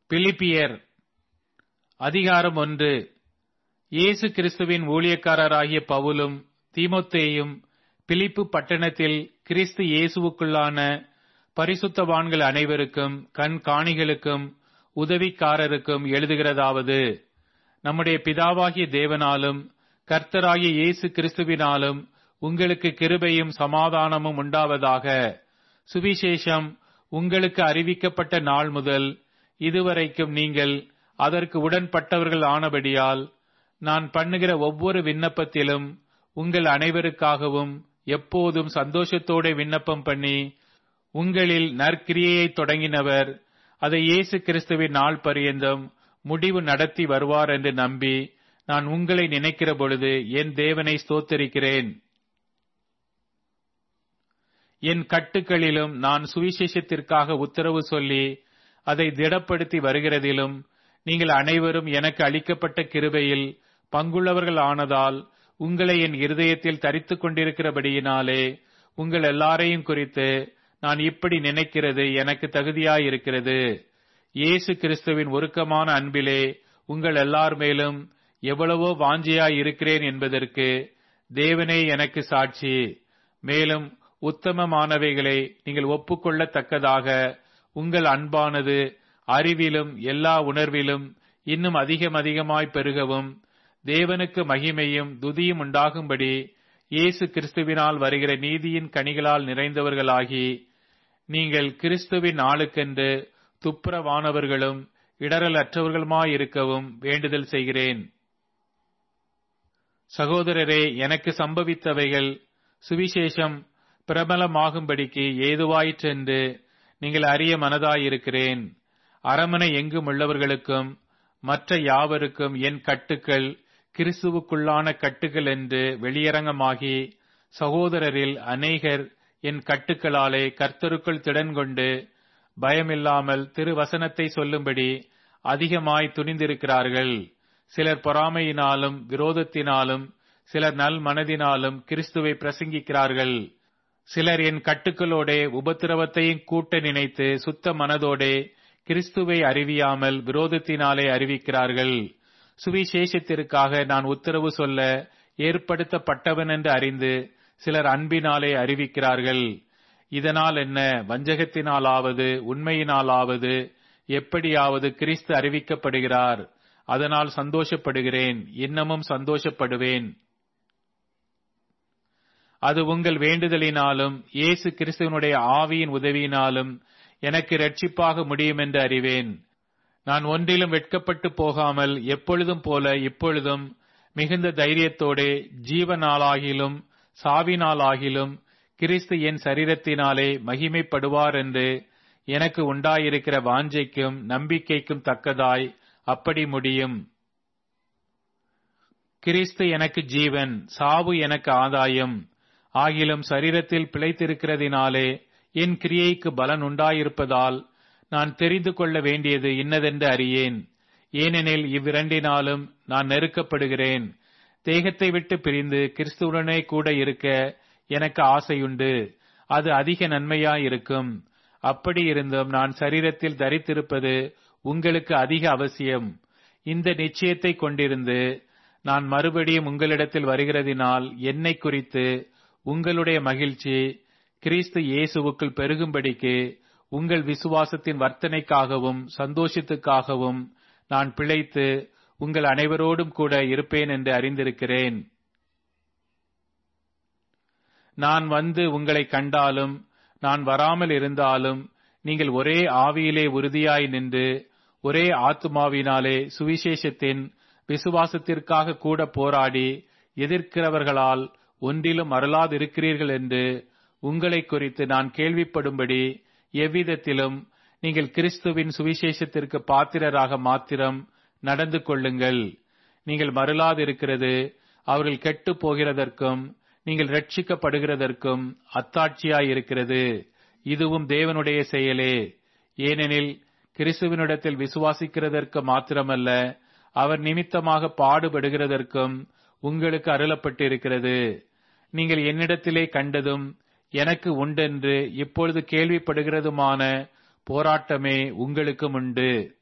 பிலிப்பியர் அதிகாரம் 1. இயேசு கிறிஸ்துவின் ஊழியக்காரராகிய பவுலும் தீமோத்தேயும் பிலிப்பு பட்டணத்தில் கிறிஸ்து இயேசுவுக்குள்ளான பரிசுத்தவான்கள் அனைவருக்கும் கண்காணிகளுக்கும் உதவிக்காரருக்கும் எழுதுகிறதாவது, நம்முடைய பிதாவாகிய தேவனாலும் கர்த்தராகிய இயேசு கிறிஸ்துவினாலும் உங்களுக்கு கிருபையும் சமாதானமும் உண்டாவதாக. சுவிசேஷம் உங்களுக்கு அறிவிக்கப்பட்ட நாள் முதல் இதுவரைக்கும் நீங்கள் அதற்கு உடன்பட்டவர்கள் ஆனபடியால் நான் பண்ணுகிற ஒவ்வொரு விண்ணப்பத்திலும் உங்கள் அனைவருக்காகவும் எப்போதும் சந்தோஷத்தோടെ விண்ணப்பம் பண்ணி, உங்களில் நற்கிரியையை தொடங்கினவர் அதை இயேசு கிறிஸ்துவின் நாள் பரியந்தம் முடிவு நடத்தி வருவார் என்று நம்பி நான் உங்களை நினைக்கிற பொழுது என் தேவனை ஸ்தோத்தரிக்கிறேன். என் கட்டுகளிலும் நான் சுவிசேஷத்திற்காக உத்தரவு சொல்லி அதை திடப்படுத்தி வருகிறதிலும் நீங்கள் அனைவரும் எனக்கு அளிக்கப்பட்ட கிருபையில் பங்குள்ளவர்கள் ஆனதால் உங்களை என் இருதயத்தில் தரித்துக் கொண்டிருக்கிறபடியினாலே உங்கள் எல்லாரையும் குறித்து நான் இப்படி நினைக்கிறது எனக்கு தகுதியாயிருக்கிறது. இயேசு கிறிஸ்துவின் உருக்கமான அன்பிலே உங்கள் எல்லார் மேலும் எவ்வளவோ வாஞ்சையாயிருக்கிறேன் என்பதற்கு தேவனே எனக்கு சாட்சி. மேலும் உத்தமமானவைகளை நீங்கள் ஒப்புக்கொள்ளத்தக்கதாக உங்கள் அன்பானது அறிவிலும் எல்லா உணர்விலும் இன்னும் அதிகமாய் பெருகவும் தேவனுக்கு மகிமையும் துதியும் உண்டாகும்படி இயேசு கிறிஸ்துவினால் வருகிற நீதியின் கனிகளால் நிறைந்தவர்களாகி நீங்கள் கிறிஸ்துவின் நாளுக்கென்று துப்புரவானவர்களும் இடரலற்றவர்களுமாயிருக்கவும் வேண்டுதல் செய்கிறேன். சகோதரரே, எனக்கு சம்பவித்தவைகள் சுவிசேஷம் பிரபலமாகும்படிக்கு ஏதுவாயிற்றென்று நீங்கள் அறிய மனதாயிருக்கிறேன். அரமனை எங்கும் உள்ளவர்களுக்கும் மற்ற யாவருக்கும் என் கட்டுக்கள் கிறிஸ்துவுக்குள்ளான கட்டுகள் என்று வெளியரங்கமாகி, சகோதரரில் அநேகர் என் கட்டுக்களாலே கர்த்தருக்குள் திடன் கொண்டு பயமில்லாமல் திருவசனத்தை சொல்லும்படி அதிகமாய் துணிந்திருக்கிறார்கள். சிலர் பொறாமையினாலும் விரோதத்தினாலும் சிலர் நல் மனதினாலும் கிறிஸ்துவை பிரசங்கிக்கிறார்கள். சிலர் என் கட்டுக்களோடே உபத்திரவத்தையும் கூட்ட நினைத்து சுத்த மனதோடே கிறிஸ்துவை அறிவியாமல் விரோதத்தினாலே அறிவிக்கிறார்கள். சுவிசேஷத்திற்காக நான் உத்தரவு சொல்ல ஏற்படுத்தப்பட்டவன் என்று அறிந்து சிலர் அன்பினாலே அறிவிக்கிறார்கள். இதனால் என்ன, வஞ்சகத்தினாலாவது உண்மையினாலாவது எப்படியாவது கிறிஸ்து அறிவிக்கப்படுகிறார். அதனால் சந்தோஷப்படுகிறேன், இன்னமும் சந்தோஷப்படுவேன். அது உங்கள் வேண்டுதலினாலும் இயேசு கிறிஸ்துவனுடைய ஆவியின் உதவியினாலும் எனக்கு இரட்சிப்பாக முடியும் என்று அறிவேன். நான் ஒன்றிலும் வெட்கப்பட்டு போகாமல் எப்பொழுதும் போல இப்பொழுதும் மிகுந்த தைரியத்தோடே ஜீவனாலாகிலும் சாவினாலாகிலும் கிறிஸ்து என் சரீரத்தினாலே மகிமைப்படுவார் என்று எனக்கு உண்டாயிருக்கிற வாஞ்சைக்கும் நம்பிக்கைக்கும் தக்கதாய் அப்படி முடியும். கிறிஸ்து எனக்கு ஜீவன், சாவு எனக்கு ஆதாயம். ஆகிலும் சரீரத்தில் பிழைத்திருக்கிறதினாலே என் கிரியைக்கு பலன் உண்டாயிருப்பதால் நான் தெரிந்து கொள்ள வேண்டியது இன்னதென்று அறியேன். ஏனெனில் இவ்விரண்டினாலும் நான் நெருக்கப்படுகிறேன். தேகத்தை விட்டு பிரிந்து கிறிஸ்துவுடனே கூட இருக்க எனக்கு ஆசையுண்டு. அது அதிக நன்மையாயிருக்கும். அப்படி இருந்தும் நான் சரீரத்தில் தரித்திருப்பது உங்களுக்கு அதிக அவசியம். இந்த நிச்சயத்தை கொண்டிருந்து நான் மறுபடியும் உங்களிடத்தில் வருகிறதினால் என்னை குறித்து உங்களுடைய மகிழ்ச்சி கிறிஸ்து இயேசுவுக்குள் பெருகும்படிக்கு உங்கள் விசுவாசத்தின் வர்த்தனைக்காகவும் சந்தோஷத்துக்காகவும் நான் பிழைத்து உங்கள் அனைவரோடும் கூட இருப்பேன் என்று அறிந்திருக்கிறேன். நான் வந்து உங்களை கண்டாலும் நான் வராமல் இருந்தாலும் நீங்கள் ஒரே ஆவியிலே உறுதியாய் நின்று ஒரே ஆத்துமாவினாலே சுவிசேஷத்தின் விசுவாசத்திற்காக கூட போராடி எதிர்க்கிறவர்களால் ஒன்றிலும் அருளாதிருக்கிறீர்கள் என்று உங்களை குறித்து நான் கேள்விப்படும்படி எவ்விதத்திலும் நீங்கள் கிறிஸ்துவின் சுவிசேஷத்திற்கு பாத்திரராக மாத்திரம் நடந்து கொள்ளுங்கள். நீங்கள் மருளாதிருக்கிறது அவர்கள் கெட்டு போகிறதற்கும் நீங்கள் ரட்சிக்கப்படுகிறதற்கும் அத்தாட்சியாயிருக்கிறது. இதுவும் தேவனுடைய செயலே. ஏனெனில் கிறிஸ்துவினிடத்தில் விசுவாசிக்கிறதற்கு மாத்திரமல்ல, அவர் நிமித்தமாக பாடுபடுகிறதற்கும் உங்களுக்கு அருளப்பட்டிருக்கிறது. நீங்கள் என்னிடத்திலே கண்டதும் எனக்கு உண்டென்று இப்பொழுது கேள்விப்படுகிறதுமான போராட்டமே உங்களுக்கும் உண்டு.